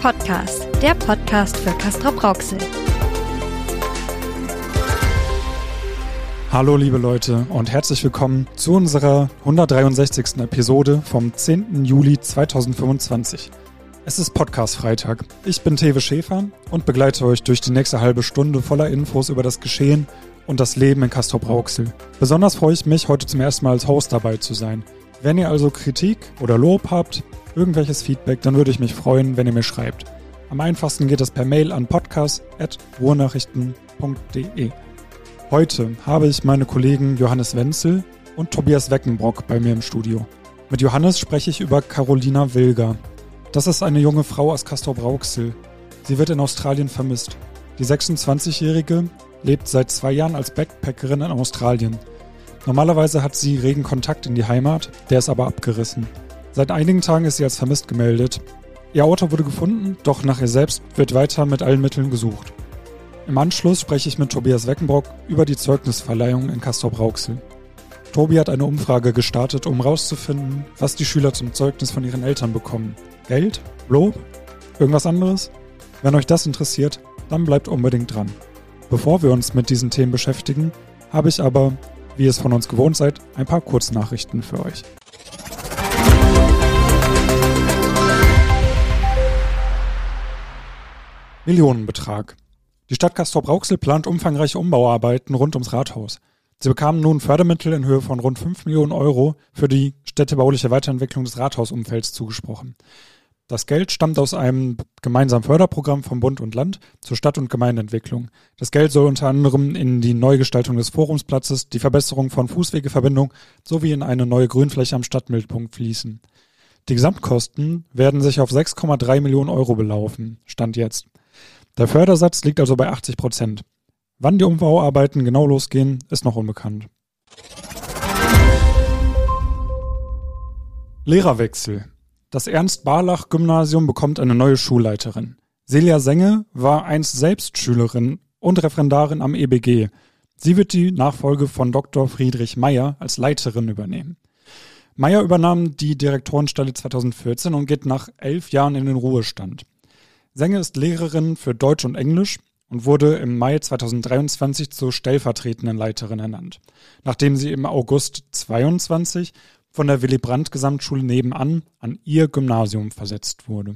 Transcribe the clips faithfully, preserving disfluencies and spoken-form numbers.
Podcast, der Podcast für Castrop-Rauxel. Hallo liebe Leute und herzlich willkommen zu unserer hundertdreiundsechzigsten Episode vom zehnten Juli zweitausendfünfundzwanzig. Es ist Podcast-Freitag. Ich bin Tewe Schäfer und begleite euch durch die nächste halbe Stunde voller Infos über das Geschehen und das Leben in Castrop-Rauxel. Besonders freue ich mich, heute zum ersten Mal als Host dabei zu sein. Wenn ihr also Kritik oder Lob habt, irgendwelches Feedback, dann würde ich mich freuen, wenn ihr mir schreibt. Am einfachsten geht es per Mail an podcast at ruhrnachrichten punkt de. Heute habe ich meine Kollegen Johannes Wenzel und Tobias Weckenbrock bei mir im Studio. Mit Johannes spreche ich über Carolina Wilger. Das ist eine junge Frau aus Castrop-Rauxel. Sie wird in Australien vermisst. Die sechsundzwanzigjährige lebt seit zwei Jahren als Backpackerin in Australien. Normalerweise hat sie regen Kontakt in die Heimat, der ist aber abgerissen. Seit einigen Tagen ist sie als vermisst gemeldet. Ihr Auto wurde gefunden, doch nach ihr selbst wird weiter mit allen Mitteln gesucht. Im Anschluss spreche ich mit Tobias Weckenbrock über die Zeugnisverleihung in Castrop-Rauxel. Tobi hat eine Umfrage gestartet, um herauszufinden, was die Schüler zum Zeugnis von ihren Eltern bekommen. Geld? Lob? Irgendwas anderes? Wenn euch das interessiert, dann bleibt unbedingt dran. Bevor wir uns mit diesen Themen beschäftigen, habe ich aber, wie ihr es von uns gewohnt seid, ein paar Kurznachrichten für euch. Millionenbetrag. Die Stadt Castrop-Rauxel plant umfangreiche Umbauarbeiten rund ums Rathaus. Sie bekamen nun Fördermittel in Höhe von rund fünf Millionen Euro für die städtebauliche Weiterentwicklung des Rathausumfelds zugesprochen. Das Geld stammt aus einem gemeinsamen Förderprogramm von Bund und Land zur Stadt- und Gemeindeentwicklung. Das Geld soll unter anderem in die Neugestaltung des Forumsplatzes, die Verbesserung von Fußwegeverbindung sowie in eine neue Grünfläche am Stadtmittelpunkt fließen. Die Gesamtkosten werden sich auf sechs Komma drei Millionen Euro belaufen, Stand jetzt. Der Fördersatz liegt also bei achtzig Prozent. Wann die Umbauarbeiten genau losgehen, ist noch unbekannt. Lehrerwechsel. Das Ernst-Barlach-Gymnasium bekommt eine neue Schulleiterin. Celia Senge war einst selbst Schülerin und Referendarin am E B G. Sie wird die Nachfolge von Doktor Friedrich Meyer als Leiterin übernehmen. Meyer übernahm die Direktorenstelle zweitausendvierzehn und geht nach elf Jahren in den Ruhestand. Senge ist Lehrerin für Deutsch und Englisch und wurde im Mai zweitausenddreiundzwanzig zur stellvertretenden Leiterin ernannt, nachdem sie im August zweiundzwanzig von der Willy-Brandt-Gesamtschule nebenan an ihr Gymnasium versetzt wurde.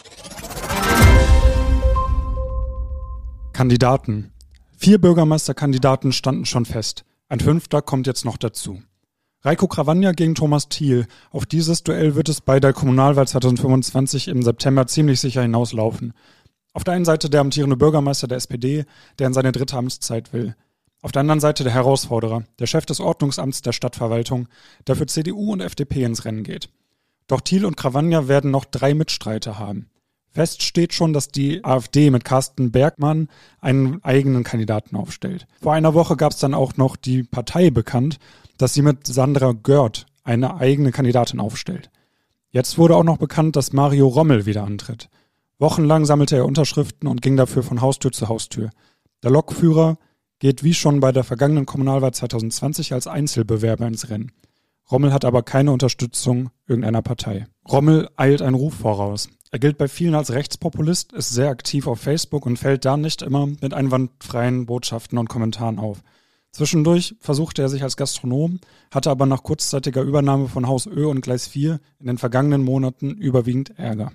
Kandidaten. Vier Bürgermeisterkandidaten standen schon fest. Ein fünfter kommt jetzt noch dazu. Reiko Cravagna gegen Thomas Thiel. Auf dieses Duell wird es bei der Kommunalwahl zweitausendfünfundzwanzig im September ziemlich sicher hinauslaufen. Auf der einen Seite der amtierende Bürgermeister der S P D, der in seine dritte Amtszeit will. Auf der anderen Seite der Herausforderer, der Chef des Ordnungsamts der Stadtverwaltung, der für C D U und F D P ins Rennen geht. Doch Thiel und Cravagna werden noch drei Mitstreiter haben. Fest steht schon, dass die AfD mit Carsten Bergmann einen eigenen Kandidaten aufstellt. Vor einer Woche gab es dann auch noch die Partei bekannt, dass sie mit Sandra Görth eine eigene Kandidatin aufstellt. Jetzt wurde auch noch bekannt, dass Mario Rommel wieder antritt. Wochenlang sammelte er Unterschriften und ging dafür von Haustür zu Haustür. Der Lokführer geht wie schon bei der vergangenen Kommunalwahl zweitausendzwanzig als Einzelbewerber ins Rennen. Rommel hat aber keine Unterstützung irgendeiner Partei. Rommel eilt einen Ruf voraus. Er gilt bei vielen als Rechtspopulist, ist sehr aktiv auf Facebook und fällt da nicht immer mit einwandfreien Botschaften und Kommentaren auf. Zwischendurch versuchte er sich als Gastronom, hatte aber nach kurzzeitiger Übernahme von Haus Ö und Gleis vier in den vergangenen Monaten überwiegend Ärger.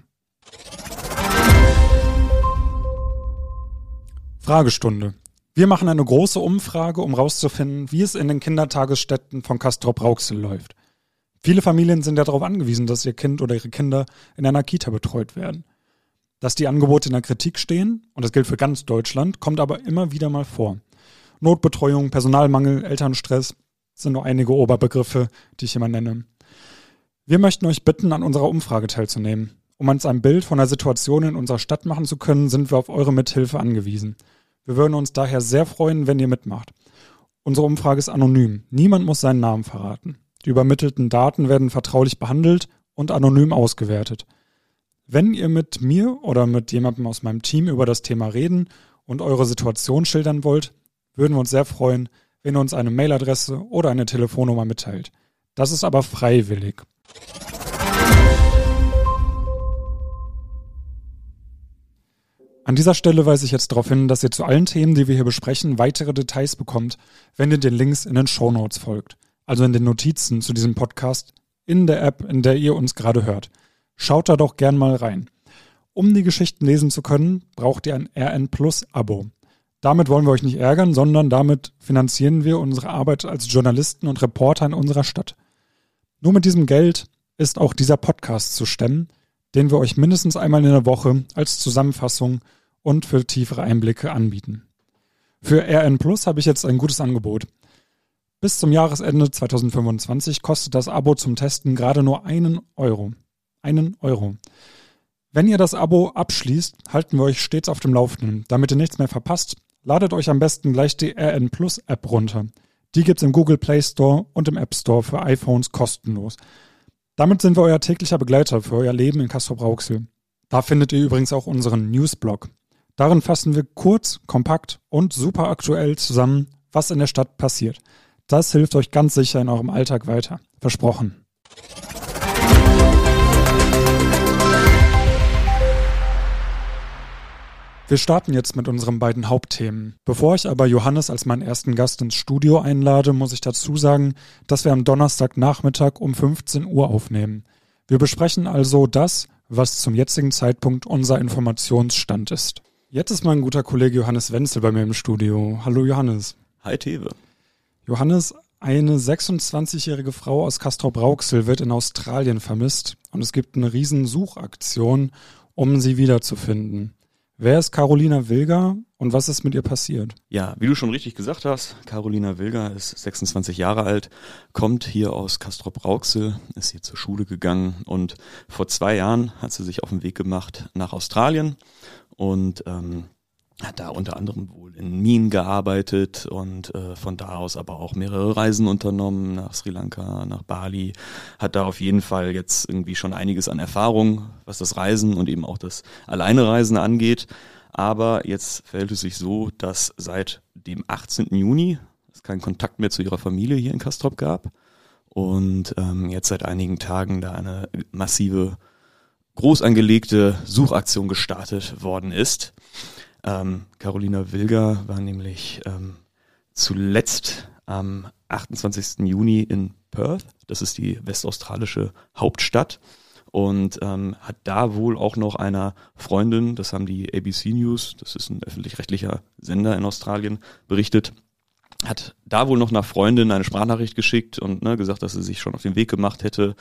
Fragestunde. Wir machen eine große Umfrage, um herauszufinden, wie es in den Kindertagesstätten von Castrop-Rauxel läuft. Viele Familien sind ja darauf angewiesen, dass ihr Kind oder ihre Kinder in einer Kita betreut werden. Dass die Angebote in der Kritik stehen, und das gilt für ganz Deutschland, kommt aber immer wieder mal vor. Notbetreuung, Personalmangel, Elternstress sind nur einige Oberbegriffe, die ich immer nenne. Wir möchten euch bitten, an unserer Umfrage teilzunehmen. Um uns ein Bild von der Situation in unserer Stadt machen zu können, sind wir auf eure Mithilfe angewiesen. Wir würden uns daher sehr freuen, wenn ihr mitmacht. Unsere Umfrage ist anonym. Niemand muss seinen Namen verraten. Die übermittelten Daten werden vertraulich behandelt und anonym ausgewertet. Wenn ihr mit mir oder mit jemandem aus meinem Team über das Thema reden und eure Situation schildern wollt, würden wir uns sehr freuen, wenn ihr uns eine Mailadresse oder eine Telefonnummer mitteilt. Das ist aber freiwillig. An dieser Stelle weise ich jetzt darauf hin, dass ihr zu allen Themen, die wir hier besprechen, weitere Details bekommt, wenn ihr den Links in den Shownotes folgt, also in den Notizen zu diesem Podcast in der App, in der ihr uns gerade hört. Schaut da doch gern mal rein. Um die Geschichten lesen zu können, braucht ihr ein R N Plus Abo. Damit wollen wir euch nicht ärgern, sondern damit finanzieren wir unsere Arbeit als Journalisten und Reporter in unserer Stadt. Nur mit diesem Geld ist auch dieser Podcast zu stemmen, den wir euch mindestens einmal in der Woche als Zusammenfassung und für tiefere Einblicke anbieten. Für R N Plus habe ich jetzt ein gutes Angebot. Bis zum Jahresende zwanzig fünfundzwanzig kostet das Abo zum Testen gerade nur einen Euro. Einen Euro. Wenn ihr das Abo abschließt, halten wir euch stets auf dem Laufenden. Damit ihr nichts mehr verpasst, ladet euch am besten gleich die R N Plus App runter. Die gibt's im Google Play Store und im App Store für iPhones kostenlos. Damit sind wir euer täglicher Begleiter für euer Leben in Castrop-Rauxel. Da findet ihr übrigens auch unseren Newsblog. Darin fassen wir kurz, kompakt und super aktuell zusammen, was in der Stadt passiert. Das hilft euch ganz sicher in eurem Alltag weiter. Versprochen. Wir starten jetzt mit unseren beiden Hauptthemen. Bevor ich aber Johannes als meinen ersten Gast ins Studio einlade, muss ich dazu sagen, dass wir am Donnerstagnachmittag um fünfzehn Uhr aufnehmen. Wir besprechen also das, was zum jetzigen Zeitpunkt unser Informationsstand ist. Jetzt ist mein guter Kollege Johannes Wenzel bei mir im Studio. Hallo Johannes. Hi Tewe. Johannes, eine sechsundzwanzigjährige Frau aus Castrop-Rauxel wird in Australien vermisst und es gibt eine riesen Suchaktion, um sie wiederzufinden. Wer ist Carolina Wilger und was ist mit ihr passiert? Ja, wie du schon richtig gesagt hast, Carolina Wilger ist sechsundzwanzig Jahre alt, kommt hier aus Castrop-Rauxel, ist hier zur Schule gegangen und vor zwei Jahren hat sie sich auf den Weg gemacht nach Australien und ähm, hat da unter anderem wohl in Minen gearbeitet und äh, von da aus aber auch mehrere Reisen unternommen nach Sri Lanka, nach Bali. Hat da auf jeden Fall jetzt irgendwie schon einiges an Erfahrung, was das Reisen und eben auch das Alleinereisen angeht. Aber jetzt verhält es sich so, dass seit dem achtzehnten Juni es keinen Kontakt mehr zu ihrer Familie hier in Castrop gab und ähm, jetzt seit einigen Tagen da eine massive, groß angelegte Suchaktion gestartet worden ist. Ähm, Carolina Wilger war nämlich ähm, zuletzt am achtundzwanzigsten Juni in Perth, das ist die westaustralische Hauptstadt, und ähm, hat da wohl auch noch einer Freundin, das haben die A B C News, das ist ein öffentlich-rechtlicher Sender in Australien, berichtet, hat da wohl noch einer Freundin eine Sprachnachricht geschickt und ne, gesagt, dass sie sich schon auf den Weg gemacht hätte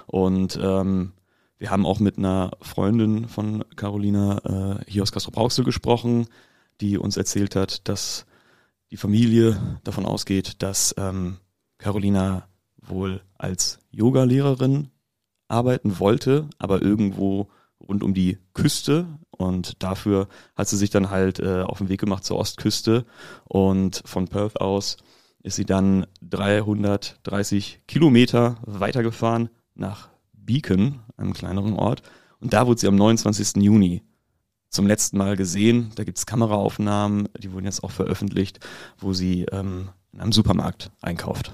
und ähm, wir haben auch mit einer Freundin von Carolina äh, hier aus Castrop-Rauxel gesprochen, die uns erzählt hat, dass die Familie davon ausgeht, dass ähm, Carolina wohl als Yoga-Lehrerin arbeiten wollte, aber irgendwo rund um die Küste und dafür hat sie sich dann halt äh, auf den Weg gemacht zur Ostküste und von Perth aus ist sie dann dreihundertdreißig Kilometer weitergefahren nach Beacon, einem kleineren Ort. Und da wurde sie am neunundzwanzigsten Juni zum letzten Mal gesehen. Da gibt es Kameraaufnahmen, die wurden jetzt auch veröffentlicht, wo sie ähm, in einem Supermarkt einkauft.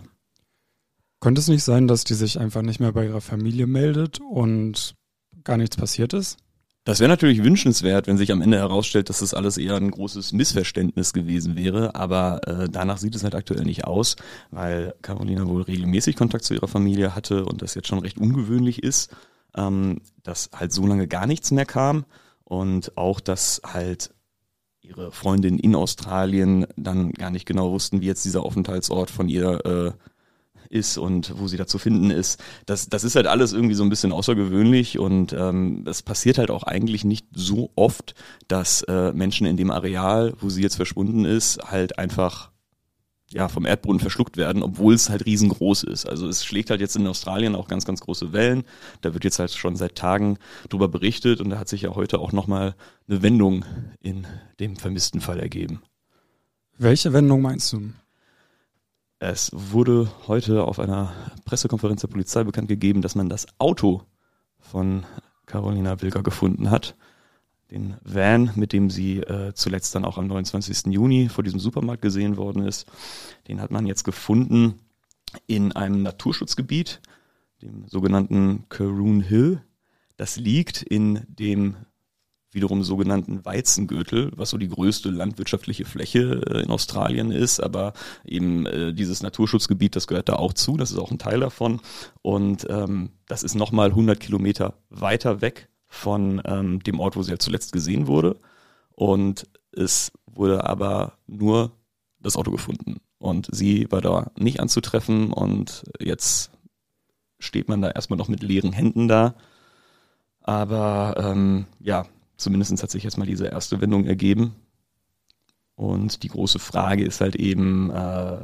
Könnte es nicht sein, dass die sich einfach nicht mehr bei ihrer Familie meldet und gar nichts passiert ist? Das wäre natürlich wünschenswert, wenn sich am Ende herausstellt, dass das alles eher ein großes Missverständnis gewesen wäre, aber äh, danach sieht es halt aktuell nicht aus, weil Carolina wohl regelmäßig Kontakt zu ihrer Familie hatte und das jetzt schon recht ungewöhnlich ist, ähm, dass halt so lange gar nichts mehr kam und auch, dass halt ihre Freundinnen in Australien dann gar nicht genau wussten, wie jetzt dieser Aufenthaltsort von ihr äh, ist und wo sie da zu finden ist. Das, das ist halt alles irgendwie so ein bisschen außergewöhnlich und ähm, es passiert halt auch eigentlich nicht so oft, dass äh, Menschen in dem Areal, wo sie jetzt verschwunden ist, halt einfach ja vom Erdboden verschluckt werden, obwohl es halt riesengroß ist. Also es schlägt halt jetzt in Australien auch ganz, ganz große Wellen. Da wird jetzt halt schon seit Tagen drüber berichtet und da hat sich ja heute auch nochmal eine Wendung in dem vermissten Fall ergeben. Welche Wendung meinst du? Es wurde heute auf einer Pressekonferenz der Polizei bekannt gegeben, dass man das Auto von Carolina Wilger gefunden hat. Den Van, mit dem sie äh, zuletzt dann auch am neunundzwanzigsten Juni vor diesem Supermarkt gesehen worden ist. Den hat man jetzt gefunden in einem Naturschutzgebiet, dem sogenannten Caroon Hill. Das liegt in dem wiederum sogenannten Weizengürtel, was so die größte landwirtschaftliche Fläche äh, in Australien ist, aber eben äh, dieses Naturschutzgebiet, das gehört da auch zu, das ist auch ein Teil davon und ähm, das ist nochmal hundert Kilometer weiter weg von ähm, dem Ort, wo sie ja zuletzt gesehen wurde und es wurde aber nur das Auto gefunden und sie war da nicht anzutreffen und jetzt steht man da erstmal noch mit leeren Händen da. Aber ähm, ja, zumindest hat sich jetzt mal diese erste Wendung ergeben. Und die große Frage ist halt eben, äh,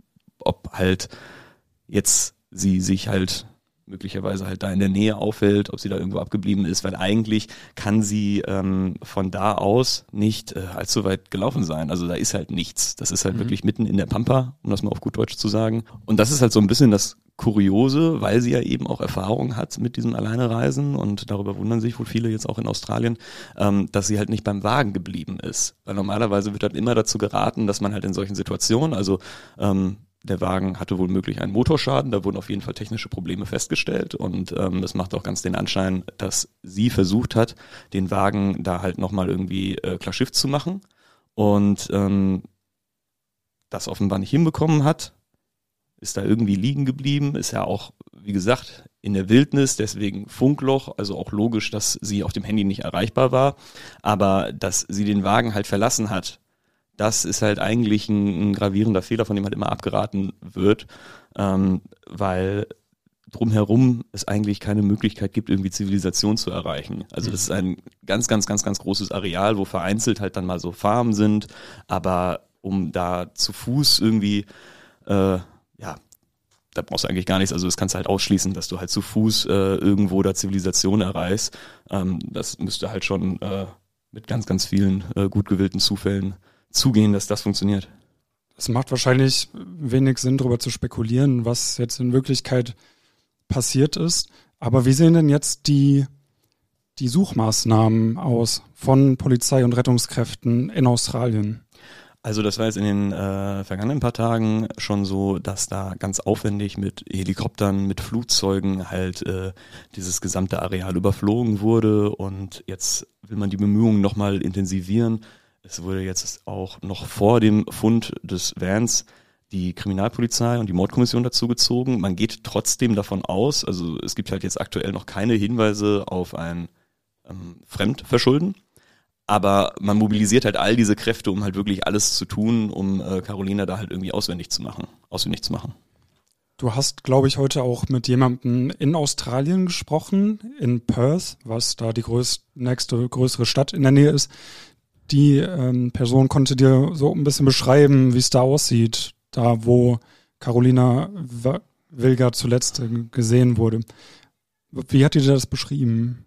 ob halt jetzt sie sich halt möglicherweise halt da in der Nähe aufhält, ob sie da irgendwo abgeblieben ist, weil eigentlich kann sie ähm, von da aus nicht äh, allzu weit gelaufen sein. Also da ist halt nichts. Das ist halt mhm. wirklich mitten in der Pampa, um das mal auf gut Deutsch zu sagen. Und das ist halt so ein bisschen das Kuriose, weil sie ja eben auch Erfahrung hat mit diesem Alleinereisen und darüber wundern sich wohl viele jetzt auch in Australien, ähm, dass sie halt nicht beim Wagen geblieben ist. Weil normalerweise wird halt immer dazu geraten, dass man halt in solchen Situationen, also ähm, der Wagen hatte wohl möglich einen Motorschaden, da wurden auf jeden Fall technische Probleme festgestellt und ähm, das macht auch ganz den Anschein, dass sie versucht hat, den Wagen da halt nochmal irgendwie äh, klar Schiff zu machen und ähm, das offenbar nicht hinbekommen hat, ist da irgendwie liegen geblieben, ist ja auch, wie gesagt, in der Wildnis, deswegen Funkloch, also auch logisch, dass sie auf dem Handy nicht erreichbar war, aber dass sie den Wagen halt verlassen hat, das ist halt eigentlich ein, ein gravierender Fehler, von dem halt immer abgeraten wird, ähm, weil drumherum es eigentlich keine Möglichkeit gibt, irgendwie Zivilisation zu erreichen. Also das ist ein ganz, ganz, ganz, ganz großes Areal, wo vereinzelt halt dann mal so Farmen sind, aber um da zu Fuß irgendwie, äh, ja, da brauchst du eigentlich gar nichts, also das kannst du halt ausschließen, dass du halt zu Fuß äh, irgendwo da Zivilisation erreichst. Ähm, das müsste halt schon äh, mit ganz, ganz vielen äh, gut gewählten Zufällen zugehen, dass das funktioniert. Es macht wahrscheinlich wenig Sinn, darüber zu spekulieren, was jetzt in Wirklichkeit passiert ist. Aber wie sehen denn jetzt die, die Suchmaßnahmen aus von Polizei und Rettungskräften in Australien? Also das war jetzt in den äh, vergangenen paar Tagen schon so, dass da ganz aufwendig mit Helikoptern, mit Flugzeugen halt äh, dieses gesamte Areal überflogen wurde und jetzt will man die Bemühungen nochmal intensivieren. Es wurde jetzt auch noch vor dem Fund des Vans die Kriminalpolizei und die Mordkommission dazu gezogen. Man geht trotzdem davon aus, also es gibt halt jetzt aktuell noch keine Hinweise auf ein ähm, Fremdverschulden, aber man mobilisiert halt all diese Kräfte, um halt wirklich alles zu tun, um äh, Carolina da halt irgendwie auswendig zu machen, auswendig zu machen. Du hast, glaube ich, heute auch mit jemandem in Australien gesprochen, in Perth, was da die größ- nächste größere Stadt in der Nähe ist. Die ähm, Person konnte dir so ein bisschen beschreiben, wie es da aussieht, da wo Carolina Wilger zuletzt gesehen wurde. Wie hat die dir das beschrieben?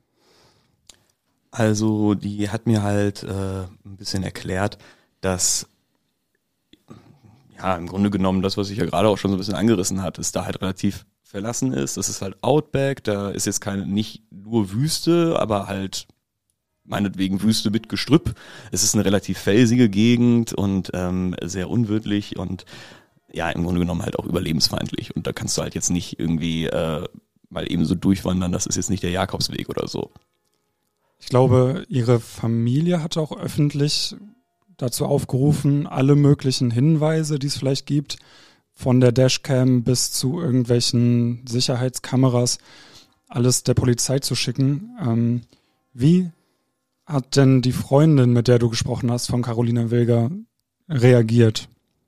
Also die hat mir halt äh, ein bisschen erklärt, dass ja im Grunde genommen das, was ich ja gerade auch schon so ein bisschen angerissen hat, ist da halt relativ verlassen ist. Das ist halt Outback, da ist jetzt keine, nicht nur Wüste, aber halt meinetwegen Wüste mit Gestrüpp. Es ist eine relativ felsige Gegend und ähm, sehr unwirtlich und ja, im Grunde genommen halt auch überlebensfeindlich. Und da kannst du halt jetzt nicht irgendwie äh, mal eben so durchwandern, das ist jetzt nicht der Jakobsweg oder so. Ich glaube, ihre Familie hat auch öffentlich dazu aufgerufen, alle möglichen Hinweise, die es vielleicht gibt, von der Dashcam bis zu irgendwelchen Sicherheitskameras, alles der Polizei zu schicken. Ähm, wie hat denn die Freundin, mit der du gesprochen hast, von Carolina Wilger, reagiert?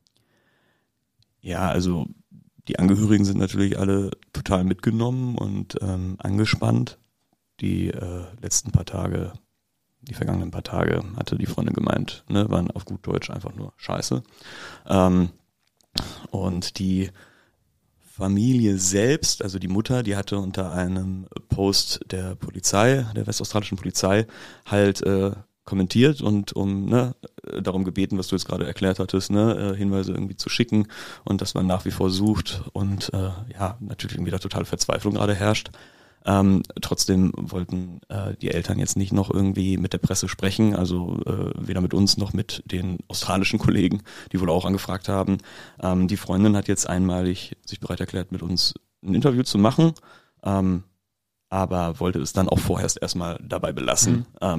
Ja, also die Angehörigen sind natürlich alle total mitgenommen und ähm, angespannt. Die äh, letzten paar Tage, die vergangenen paar Tage, hatte die Freundin gemeint, ne, waren auf gut Deutsch einfach nur scheiße. Ähm, und die Familie selbst, also die Mutter, die hatte unter einem Post der Polizei, der westaustralischen Polizei, halt äh, kommentiert und um ne, darum gebeten, was du jetzt gerade erklärt hattest, ne, äh, Hinweise irgendwie zu schicken und dass man nach wie vor sucht und äh, ja, natürlich irgendwie da totale Verzweiflung gerade herrscht. Ähm, trotzdem wollten äh, die Eltern jetzt nicht noch irgendwie mit der Presse sprechen, also äh, weder mit uns noch mit den australischen Kollegen, die wohl auch angefragt haben. Ähm, die Freundin hat jetzt einmalig sich bereit erklärt, mit uns ein Interview zu machen, ähm, aber wollte es dann auch vorerst erstmal dabei belassen. Mhm. Ähm,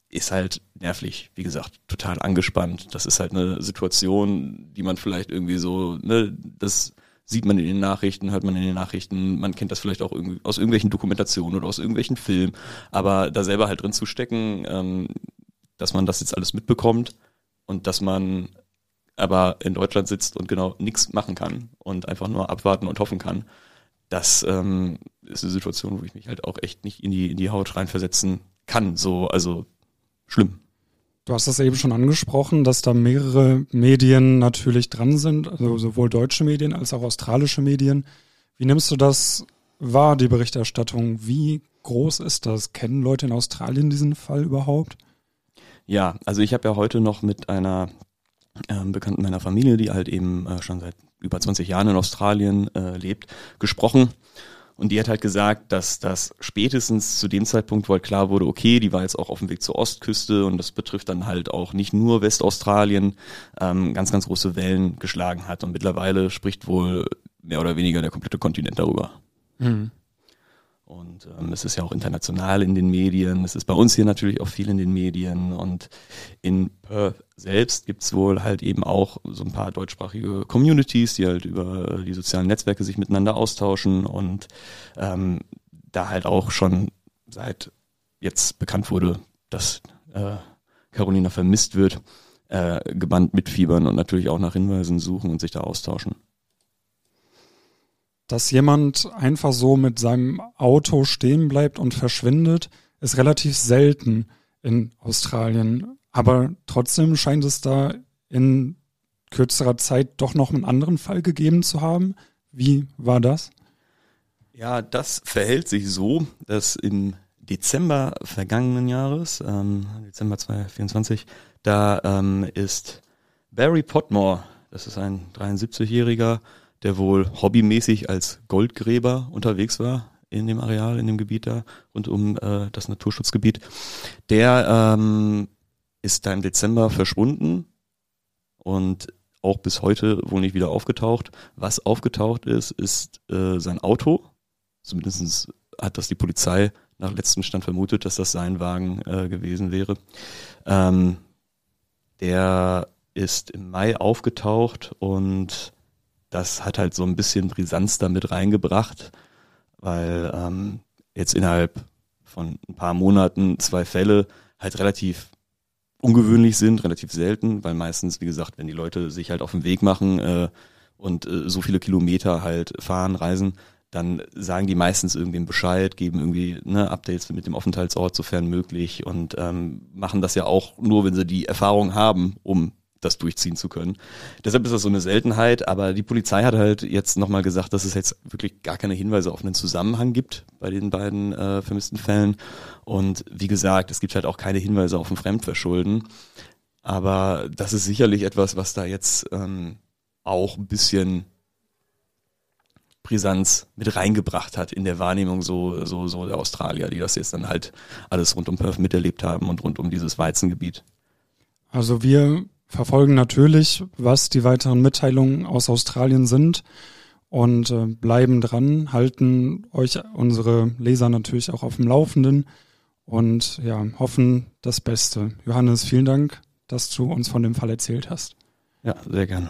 ist halt nervlich, wie gesagt, total angespannt. Das ist halt eine Situation, die man vielleicht irgendwie so, ne, das sieht man in den Nachrichten, hört man in den Nachrichten, man kennt das vielleicht auch irgendwie aus irgendwelchen Dokumentationen oder aus irgendwelchen Filmen, aber da selber halt drin zu stecken, ähm, dass man das jetzt alles mitbekommt und dass man aber in Deutschland sitzt und genau nichts machen kann und einfach nur abwarten und hoffen kann, das ähm, ist eine Situation, wo ich mich halt auch echt nicht in die in die Haut reinversetzen kann, so, also schlimm. Du hast das eben schon angesprochen, dass da mehrere Medien natürlich dran sind, also sowohl deutsche Medien als auch australische Medien. Wie nimmst du das wahr, die Berichterstattung? Wie groß ist das? Kennen Leute in Australien diesen Fall überhaupt? Ja, also ich habe ja heute noch mit einer ähm, Bekannten meiner Familie, die halt eben äh, schon seit über zwanzig Jahren in Australien äh, lebt, gesprochen. Und die hat halt gesagt, dass das spätestens zu dem Zeitpunkt, wo halt klar wurde, okay, die war jetzt auch auf dem Weg zur Ostküste und das betrifft dann halt auch nicht nur Westaustralien, ähm, ganz, ganz große Wellen geschlagen hat. Und mittlerweile spricht wohl mehr oder weniger der komplette Kontinent darüber. Mhm. Und ähm, es ist ja auch international in den Medien, es ist bei uns hier natürlich auch viel in den Medien und in Perth selbst gibt's wohl halt eben auch so ein paar deutschsprachige Communities, die halt über die sozialen Netzwerke sich miteinander austauschen und ähm, da halt auch schon seit jetzt bekannt wurde, dass äh, Carolina vermisst wird, äh, gebannt mitfiebern und natürlich auch nach Hinweisen suchen und sich da austauschen. Dass jemand einfach so mit seinem Auto stehen bleibt und verschwindet, ist relativ selten in Australien. Aber trotzdem scheint es da in kürzerer Zeit doch noch einen anderen Fall gegeben zu haben. Wie war das? Ja, das verhält sich so, dass im Dezember vergangenen Jahres, ähm, Dezember zweitausendvierundzwanzig, da ähm, ist Barry Potmore, das ist ein dreiundsiebzigjähriger, der wohl hobbymäßig als Goldgräber unterwegs war in dem Areal, in dem Gebiet da, rund um äh, das Naturschutzgebiet. Der ähm, ist da im Dezember verschwunden und auch bis heute wohl nicht wieder aufgetaucht. Was aufgetaucht ist, ist äh, sein Auto. Zumindest hat das die Polizei nach letztem Stand vermutet, dass das sein Wagen äh, gewesen wäre. Ähm, der ist im Mai aufgetaucht und das hat halt so ein bisschen Brisanz damit reingebracht, weil ähm, jetzt innerhalb von ein paar Monaten zwei Fälle halt relativ ungewöhnlich sind, relativ selten, weil meistens, wie gesagt, wenn die Leute sich halt auf den Weg machen äh, und äh, so viele Kilometer halt fahren, reisen, dann sagen die meistens irgendwem Bescheid, geben irgendwie ne, Updates mit dem Aufenthaltsort, sofern möglich und ähm, machen das ja auch nur, wenn sie die Erfahrung haben, um das durchziehen zu können. Deshalb ist das so eine Seltenheit, aber die Polizei hat halt jetzt nochmal gesagt, dass es jetzt wirklich gar keine Hinweise auf einen Zusammenhang gibt bei den beiden äh, vermissten Fällen. Und wie gesagt, es gibt halt auch keine Hinweise auf ein Fremdverschulden. Aber das ist sicherlich etwas, was da jetzt ähm, auch ein bisschen Brisanz mit reingebracht hat in der Wahrnehmung so, so, so der Australier, die das jetzt dann halt alles rund um Perth miterlebt haben und rund um dieses Weizengebiet. Also wir verfolgen natürlich, was die weiteren Mitteilungen aus Australien sind und äh, bleiben dran, halten euch unsere Leser natürlich auch auf dem Laufenden und ja, hoffen das Beste. Johannes, vielen Dank, dass du uns von dem Fall erzählt hast. Ja, sehr gerne.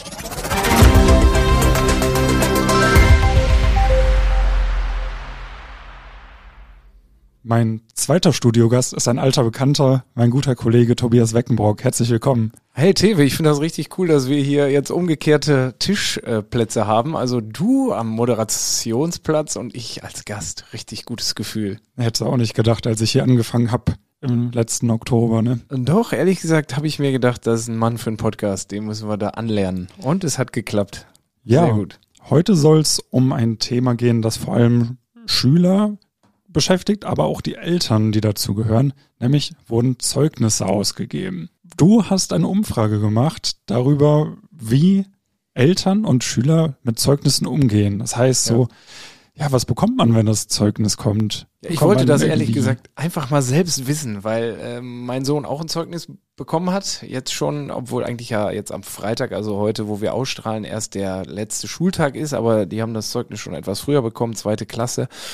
Mein zweiter Studiogast ist ein alter Bekannter, mein guter Kollege Tobias Weckenbrock. Herzlich willkommen. Hey Tewe, ich finde das richtig cool, dass wir hier jetzt umgekehrte Tischplätze haben. Also du am Moderationsplatz und ich als Gast. Richtig gutes Gefühl. Hätte auch nicht gedacht, als ich hier angefangen habe im letzten Oktober, ne? Doch, ehrlich gesagt habe ich mir gedacht, das ist ein Mann für einen Podcast. Den müssen wir da anlernen. Und es hat geklappt. Ja, sehr gut. Heute soll es um ein Thema gehen, das vor allem Schüler beschäftigt, aber auch die Eltern, die dazu gehören, nämlich wurden Zeugnisse ausgegeben. Du hast eine Umfrage gemacht darüber, wie Eltern und Schüler mit Zeugnissen umgehen. Das heißt so, ja, ja was bekommt man, wenn das Zeugnis kommt? Ja, ich wollte das ehrlich gesagt einfach mal selbst wissen, weil äh, mein Sohn auch ein Zeugnis bekommen hat, jetzt schon, obwohl eigentlich ja jetzt am Freitag, also heute, wo wir ausstrahlen, erst der letzte Schultag ist, aber die haben das Zeugnis schon etwas früher bekommen, zweite Klasse.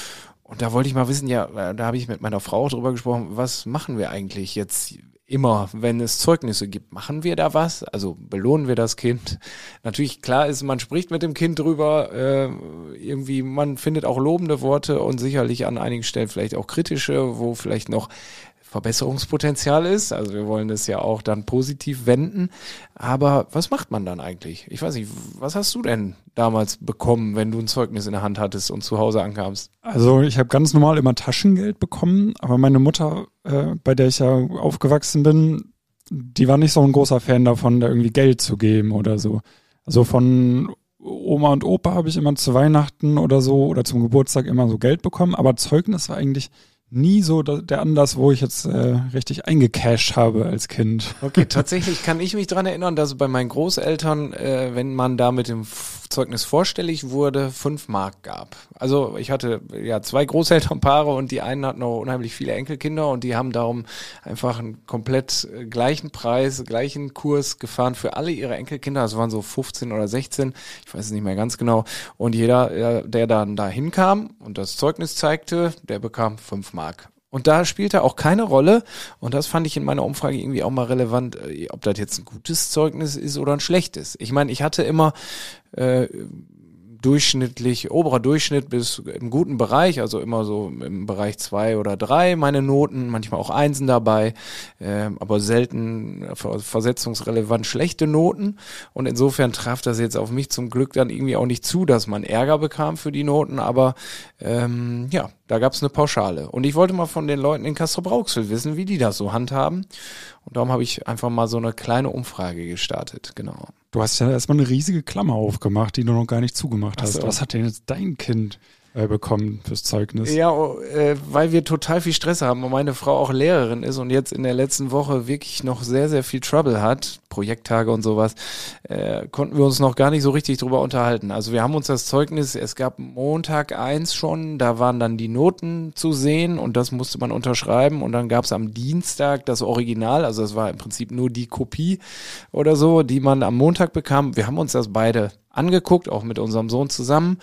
Und da wollte ich mal wissen, ja, da habe ich mit meiner Frau drüber gesprochen, was machen wir eigentlich jetzt immer, wenn es Zeugnisse gibt? Machen wir da was? Also belohnen wir das Kind? Natürlich, klar ist, man spricht mit dem Kind drüber, äh, irgendwie, man findet auch lobende Worte und sicherlich an einigen Stellen vielleicht auch kritische, wo vielleicht noch Verbesserungspotenzial ist. Also wir wollen das ja auch dann positiv wenden. Aber was macht man dann eigentlich? Ich weiß nicht, was hast du denn damals bekommen, wenn du ein Zeugnis in der Hand hattest und zu Hause ankamst? Also ich habe ganz normal immer Taschengeld bekommen, aber meine Mutter, äh, bei der ich ja aufgewachsen bin, die war nicht so ein großer Fan davon, da irgendwie Geld zu geben oder so. Also von Oma und Opa habe ich immer zu Weihnachten oder so oder zum Geburtstag immer so Geld bekommen, aber Zeugnis war eigentlich nie so der Anlass, wo ich jetzt äh, richtig eingecasht habe als Kind. Okay, tatsächlich kann ich mich dran erinnern, dass bei meinen Großeltern, äh, wenn man da mit dem Zeugnis vorstellig wurde, fünf Mark gab. Also ich hatte ja zwei Großelternpaare und die einen hatten auch unheimlich viele Enkelkinder und die haben darum einfach einen komplett gleichen Preis, gleichen Kurs gefahren für alle ihre Enkelkinder. Das waren so fünfzehn oder sechzehn, ich weiß es nicht mehr ganz genau. Und jeder, der dann da hinkam und das Zeugnis zeigte, der bekam fünf Mark. Und da spielte auch keine Rolle, und das fand ich in meiner Umfrage irgendwie auch mal relevant, ob das jetzt ein gutes Zeugnis ist oder ein schlechtes. Ich meine, ich hatte immer äh, durchschnittlich, oberer Durchschnitt bis im guten Bereich, also immer so im Bereich zwei oder drei meine Noten, manchmal auch Einsen dabei, äh, aber selten versetzungsrelevant schlechte Noten, und insofern traf das jetzt auf mich zum Glück dann irgendwie auch nicht zu, dass man Ärger bekam für die Noten, aber ähm, ja, da gab es eine Pauschale. Und ich wollte mal von den Leuten in Castrop-Rauxel wissen, wie die das so handhaben. Und darum habe ich einfach mal so eine kleine Umfrage gestartet, genau. Du hast ja erstmal eine riesige Klammer aufgemacht, die du noch gar nicht zugemacht hast. Ach so. Was hat denn jetzt dein Kind äh, bekommen fürs Zeugnis? Ja, äh, weil wir total viel Stress haben und meine Frau auch Lehrerin ist und jetzt in der letzten Woche wirklich noch sehr, sehr viel Trouble hat, Projekttage und sowas, äh, konnten wir uns noch gar nicht so richtig drüber unterhalten. Also wir haben uns das Zeugnis, es gab Montag eins schon, da waren dann die Noten zu sehen und das musste man unterschreiben, und dann gab es am Dienstag das Original, also das war im Prinzip nur die Kopie oder so, die man am Montag bekam. Wir haben uns das beide angeguckt, auch mit unserem Sohn zusammen.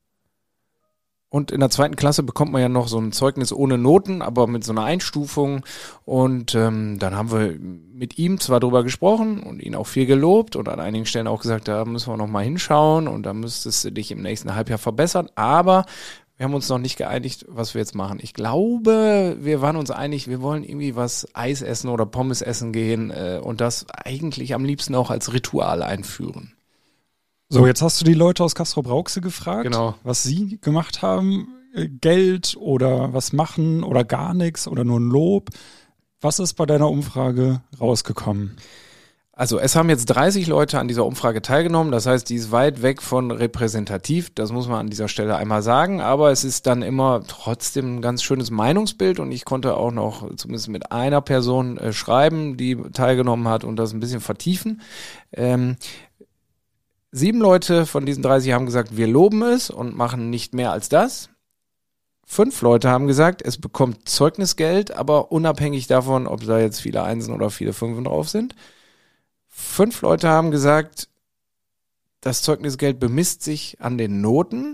Und in der zweiten Klasse bekommt man ja noch so ein Zeugnis ohne Noten, aber mit so einer Einstufung. Und ähm, dann haben wir mit ihm zwar drüber gesprochen und ihn auch viel gelobt und an einigen Stellen auch gesagt, da müssen wir noch mal hinschauen und da müsstest du dich im nächsten Halbjahr verbessern. Aber wir haben uns noch nicht geeinigt, was wir jetzt machen. Ich glaube, wir waren uns einig, wir wollen irgendwie was Eis essen oder Pommes essen gehen äh, und das eigentlich am liebsten auch als Ritual einführen. So, jetzt hast du die Leute aus Castrop-Rauxel gefragt, Genau. was sie gemacht haben. Geld oder was machen oder gar nichts oder nur ein Lob. Was ist bei deiner Umfrage rausgekommen? Also es haben jetzt dreißig Leute an dieser Umfrage teilgenommen, das heißt, die ist weit weg von repräsentativ, das muss man an dieser Stelle einmal sagen, aber es ist dann immer trotzdem ein ganz schönes Meinungsbild, und ich konnte auch noch zumindest mit einer Person äh, schreiben, die teilgenommen hat, und das ein bisschen vertiefen. Ähm, Sieben Leute von diesen dreißig haben gesagt, wir loben es und machen nicht mehr als das. Fünf Leute haben gesagt, es bekommt Zeugnisgeld, aber unabhängig davon, ob da jetzt viele Einsen oder viele Fünfen drauf sind. Fünf Leute haben gesagt, das Zeugnisgeld bemisst sich an den Noten.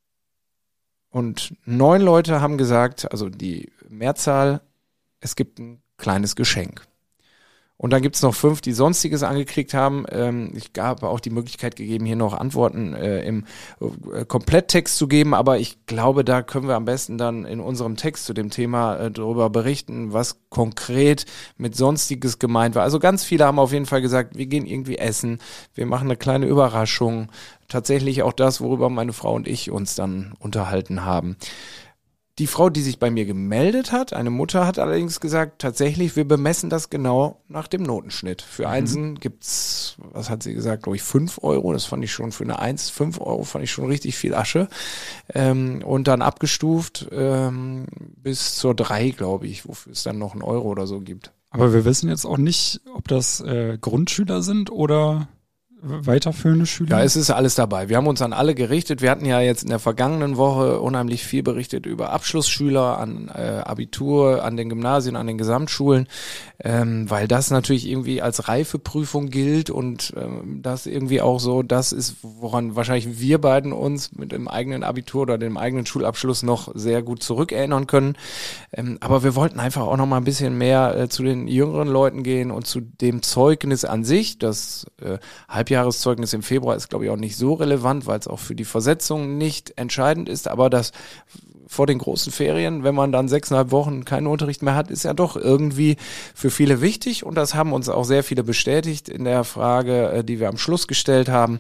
Und neun Leute haben gesagt, also die Mehrzahl, es gibt ein kleines Geschenk. Und dann gibt's noch fünf, die Sonstiges angeklickt haben. Ähm, ich habe auch die Möglichkeit gegeben, hier noch Antworten äh, im äh, Kompletttext zu geben, aber ich glaube, da können wir am besten dann in unserem Text zu dem Thema äh, darüber berichten, was konkret mit Sonstiges gemeint war. Also ganz viele haben auf jeden Fall gesagt, wir gehen irgendwie essen, wir machen eine kleine Überraschung. Tatsächlich auch das, worüber meine Frau und ich uns dann unterhalten haben. Die Frau, die sich bei mir gemeldet hat, eine Mutter, hat allerdings gesagt, tatsächlich, wir bemessen das genau nach dem Notenschnitt. Für mhm. Einsen gibt's, was hat sie gesagt, glaube ich, fünf Euro. Das fand ich schon für eine Eins, fünf Euro fand ich schon richtig viel Asche. Ähm, und dann abgestuft ähm, bis zur drei, glaube ich, wofür es dann noch einen Euro oder so gibt. Aber wir wissen jetzt auch nicht, ob das äh, Grundschüler sind oder weiterführende Schüler? Ja, es ist alles dabei. Wir haben uns an alle gerichtet. Wir hatten ja jetzt in der vergangenen Woche unheimlich viel berichtet über Abschlussschüler an äh, Abitur, an den Gymnasien, an den Gesamtschulen, ähm, weil das natürlich irgendwie als Reifeprüfung gilt und ähm, das irgendwie auch so das ist, woran wahrscheinlich wir beiden uns mit dem eigenen Abitur oder dem eigenen Schulabschluss noch sehr gut zurückerinnern können. Ähm, aber wir wollten einfach auch noch mal ein bisschen mehr äh, zu den jüngeren Leuten gehen und zu dem Zeugnis an sich, das äh, Halbjahreszeugnis im Februar ist, glaube ich, auch nicht so relevant, weil es auch für die Versetzung nicht entscheidend ist, aber das vor den großen Ferien, wenn man dann sechseinhalb Wochen keinen Unterricht mehr hat, ist ja doch irgendwie für viele wichtig und das haben uns auch sehr viele bestätigt in der Frage, die wir am Schluss gestellt haben,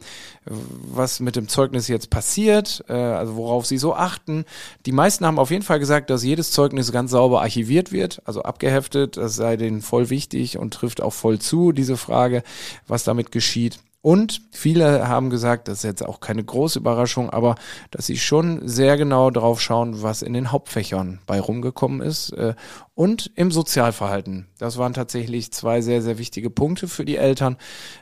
was mit dem Zeugnis jetzt passiert, also worauf sie so achten. Die meisten haben auf jeden Fall gesagt, dass jedes Zeugnis ganz sauber archiviert wird, also abgeheftet, das sei denen voll wichtig und trifft auch voll zu, diese Frage, was damit geschieht. Und viele haben gesagt, das ist jetzt auch keine große Überraschung, aber dass sie schon sehr genau drauf schauen, was in den Hauptfächern bei rumgekommen ist äh, und im Sozialverhalten. Das waren tatsächlich zwei sehr, sehr wichtige Punkte für die Eltern,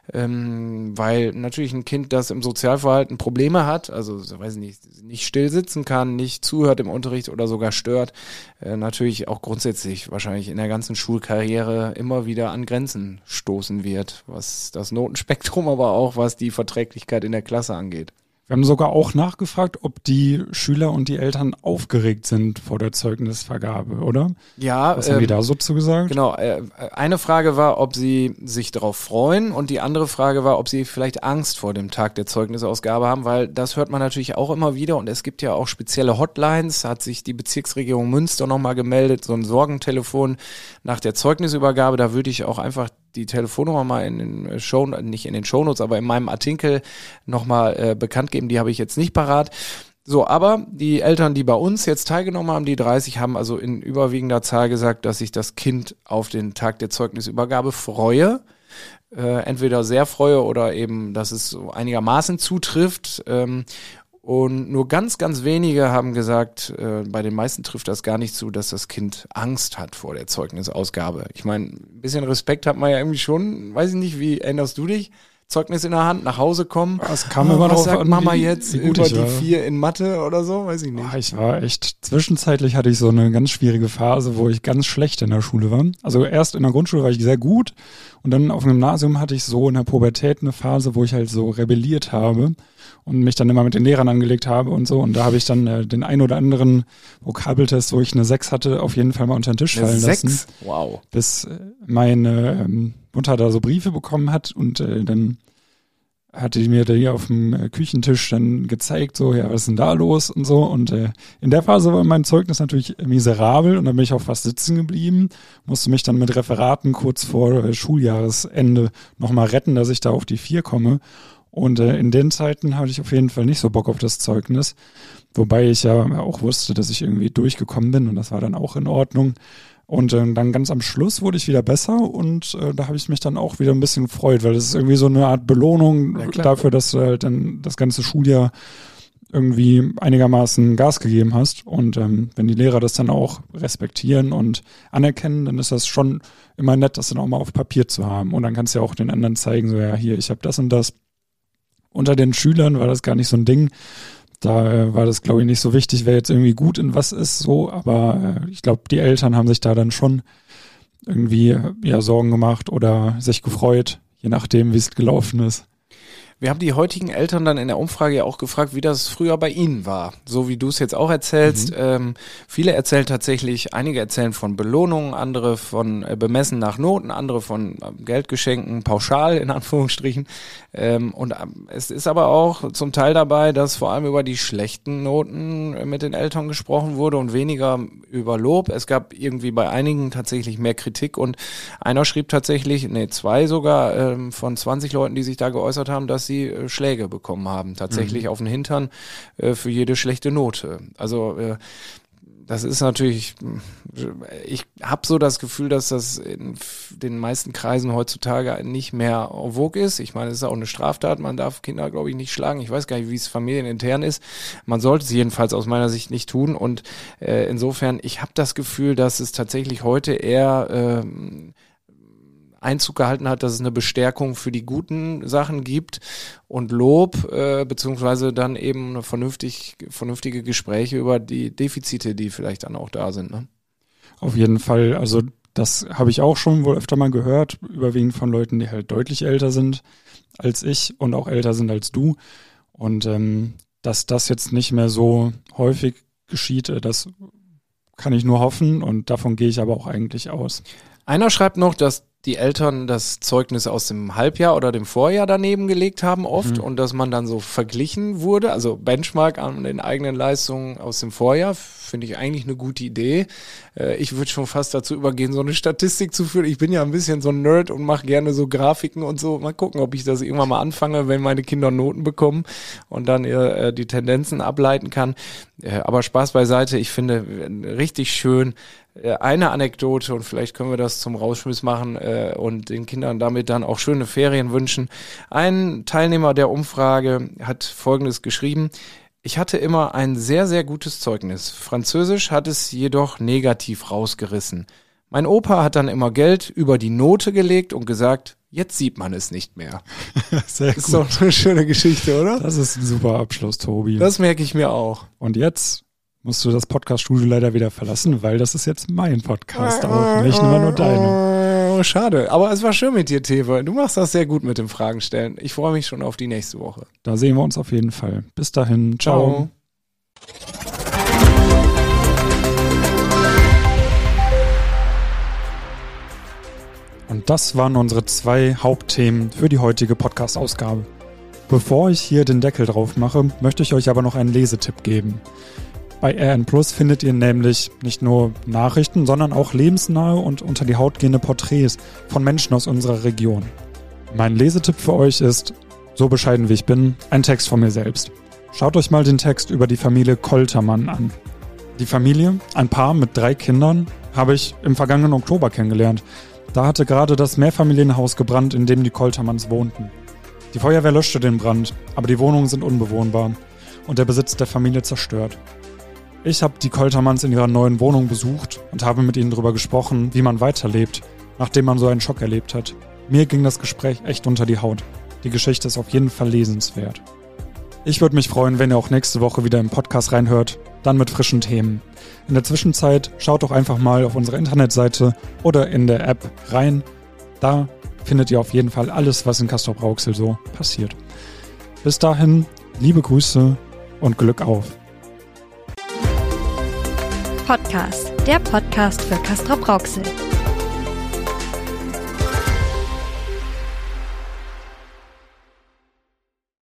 ähm, weil natürlich ein Kind, das im Sozialverhalten Probleme hat, also weiß ich nicht, nicht still sitzen kann, nicht zuhört im Unterricht oder sogar stört, äh, natürlich auch grundsätzlich wahrscheinlich in der ganzen Schulkarriere immer wieder an Grenzen stoßen wird, was das Notenspektrum, aber auch was die Verträglichkeit in der Klasse angeht. Wir haben sogar auch nachgefragt, ob die Schüler und die Eltern aufgeregt sind vor der Zeugnisvergabe, oder? Ja. Was haben die ähm, da so zu gesagt? Genau. Äh, eine Frage war, ob sie sich darauf freuen und die andere Frage war, ob sie vielleicht Angst vor dem Tag der Zeugnisausgabe haben, weil das hört man natürlich auch immer wieder und es gibt ja auch spezielle Hotlines, hat sich die Bezirksregierung Münster nochmal gemeldet, so ein Sorgentelefon nach der Zeugnisübergabe, da würde ich auch einfach die Telefonnummer mal in den Show, nicht in den Shownotes, aber in meinem Artikel nochmal äh, bekannt geben, die habe ich jetzt nicht parat. So, aber die Eltern, die bei uns jetzt teilgenommen haben, die dreißig, haben also in überwiegender Zahl gesagt, dass sich das Kind auf den Tag der Zeugnisübergabe freue. Äh, entweder sehr freue oder eben, dass es so einigermaßen zutrifft. Ähm, Und nur ganz, ganz wenige haben gesagt, äh, bei den meisten trifft das gar nicht zu, dass das Kind Angst hat vor der Zeugnisausgabe. Ich meine, ein bisschen Respekt hat man ja irgendwie schon, weiß ich nicht, wie erinnerst du dich? Zeugnis in der Hand, nach Hause kommen. Es kam immer was drauf sagt an, Mama wie, jetzt wie gut über ich die war. vier in Mathe oder so, weiß ich nicht. Boah, ich war echt, zwischenzeitlich hatte ich so eine ganz schwierige Phase, wo ich ganz schlecht in der Schule war. Also erst in der Grundschule war ich sehr gut und dann auf dem Gymnasium hatte ich so in der Pubertät eine Phase, wo ich halt so rebelliert habe und mich dann immer mit den Lehrern angelegt habe und so. Und da habe ich dann äh, den ein oder anderen Vokabeltest, wo ich eine sechs hatte, auf jeden Fall mal unter den Tisch Eine fallen sechs? lassen. Wow. Bis äh, meine ähm, Mutter da so Briefe bekommen hat und äh, dann hatte die mir da hier auf dem äh, Küchentisch dann gezeigt, so, ja, was ist denn da los und so. Und äh, in der Phase war mein Zeugnis natürlich miserabel und dann bin ich auch fast sitzen geblieben, musste mich dann mit Referaten kurz vor äh, Schuljahresende nochmal retten, dass ich da auf die vier komme. Und äh, in den Zeiten hatte ich auf jeden Fall nicht so Bock auf das Zeugnis, wobei ich ja auch wusste, dass ich irgendwie durchgekommen bin und das war dann auch in Ordnung. Und äh, dann ganz am Schluss wurde ich wieder besser und äh, da habe ich mich dann auch wieder ein bisschen gefreut, weil das ist irgendwie so eine Art Belohnung Ja, dafür, dass du halt dann das ganze Schuljahr irgendwie einigermaßen Gas gegeben hast. Und ähm, wenn die Lehrer das dann auch respektieren und anerkennen, dann ist das schon immer nett, das dann auch mal auf Papier zu haben. Und dann kannst du ja auch den anderen zeigen, so ja, hier, ich habe das und das. Unter den Schülern war das gar nicht so ein Ding. Da äh, war das, glaube ich, nicht so wichtig, wer jetzt irgendwie gut in was ist, so. Aber äh, ich glaube, die Eltern haben sich da dann schon irgendwie ja Sorgen gemacht oder sich gefreut, je nachdem, wie es gelaufen ist. Wir haben die heutigen Eltern dann in der Umfrage ja auch gefragt, wie das früher bei ihnen war. So wie du es jetzt auch erzählst. Mhm. Ähm, viele erzählen tatsächlich, einige erzählen von Belohnungen, andere von äh, Bemessen nach Noten, andere von äh, Geldgeschenken, pauschal in Anführungsstrichen. Ähm, und äh, es ist aber auch zum Teil dabei, dass vor allem über die schlechten Noten äh, mit den Eltern gesprochen wurde und weniger über Lob. Es gab irgendwie bei einigen tatsächlich mehr Kritik und einer schrieb tatsächlich, nee, zwei sogar ähm, von zwanzig Leuten, die sich da geäußert haben, dass sie äh, Schläge bekommen haben, tatsächlich mhm. auf den Hintern äh, für jede schlechte Note. Also äh, das ist natürlich, ich habe so das Gefühl, dass das in den meisten Kreisen heutzutage nicht mehr en vogue ist. Ich meine, es ist auch eine Straftat, man darf Kinder, glaube ich, nicht schlagen. Ich weiß gar nicht, wie es familienintern ist. Man sollte es jedenfalls aus meiner Sicht nicht tun und äh, insofern, ich habe das Gefühl, dass es tatsächlich heute eher äh, Einzug gehalten hat, dass es eine Bestärkung für die guten Sachen gibt und Lob, äh, beziehungsweise dann eben eine vernünftig, vernünftige Gespräche über die Defizite, die vielleicht dann auch da sind. Ne? Auf jeden Fall, also das habe ich auch schon wohl öfter mal gehört, überwiegend von Leuten, die halt deutlich älter sind als ich und auch älter sind als du. Und ähm, dass das jetzt nicht mehr so häufig geschieht, das kann ich nur hoffen und davon gehe ich aber auch eigentlich aus. Einer schreibt noch, dass die Eltern das Zeugnis aus dem Halbjahr oder dem Vorjahr daneben gelegt haben oft mhm. und dass man dann so verglichen wurde, also Benchmark an den eigenen Leistungen aus dem Vorjahr, finde ich eigentlich eine gute Idee. Äh, ich würde schon fast dazu übergehen, so eine Statistik zu führen. Ich bin ja ein bisschen so ein Nerd und mache gerne so Grafiken und so. Mal gucken, ob ich das irgendwann mal anfange, wenn meine Kinder Noten bekommen und dann äh, die Tendenzen ableiten kann. Äh, aber Spaß beiseite, ich finde richtig schön, eine Anekdote und vielleicht können wir das zum Rausschmiss machen äh, und den Kindern damit dann auch schöne Ferien wünschen. Ein Teilnehmer der Umfrage hat Folgendes geschrieben: Ich hatte immer ein sehr, sehr gutes Zeugnis. Französisch hat es jedoch negativ rausgerissen. Mein Opa hat dann immer Geld über die Note gelegt und gesagt, jetzt sieht man es nicht mehr. Sehr gut. Ist doch eine schöne Geschichte, oder? Das ist ein super Abschluss, Tobi. Das merke ich mir auch. Und jetzt musst du das Podcast-Studio leider wieder verlassen, weil das ist jetzt mein Podcast auch, nicht immer nur deine. Schade, aber es war schön mit dir, Tewe. Du machst das sehr gut mit dem Fragen stellen. Ich freue mich schon auf die nächste Woche. Da sehen wir uns auf jeden Fall. Bis dahin, ciao. Und das waren unsere zwei Hauptthemen für die heutige Podcast-Ausgabe. Bevor ich hier den Deckel drauf mache, möchte ich euch aber noch einen Lesetipp geben. Bei R N Plus findet ihr nämlich nicht nur Nachrichten, sondern auch lebensnahe und unter die Haut gehende Porträts von Menschen aus unserer Region. Mein Lesetipp für euch ist, so bescheiden wie ich bin, ein Text von mir selbst. Schaut euch mal den Text über die Familie Koltermann an. Die Familie, ein Paar mit drei Kindern, habe ich im vergangenen Oktober kennengelernt. Da hatte gerade das Mehrfamilienhaus gebrannt, in dem die Koltermanns wohnten. Die Feuerwehr löschte den Brand, aber die Wohnungen sind unbewohnbar und der Besitz der Familie zerstört. Ich habe die Koltermanns in ihrer neuen Wohnung besucht und habe mit ihnen darüber gesprochen, wie man weiterlebt, nachdem man so einen Schock erlebt hat. Mir ging das Gespräch echt unter die Haut. Die Geschichte ist auf jeden Fall lesenswert. Ich würde mich freuen, wenn ihr auch nächste Woche wieder im Podcast reinhört, dann mit frischen Themen. In der Zwischenzeit schaut doch einfach mal auf unserer Internetseite oder in der App rein. Da findet ihr auf jeden Fall alles, was in Castrop-Rauxel so passiert. Bis dahin, liebe Grüße und Glück auf. Podcast, der Podcast für Castrop-Rauxel.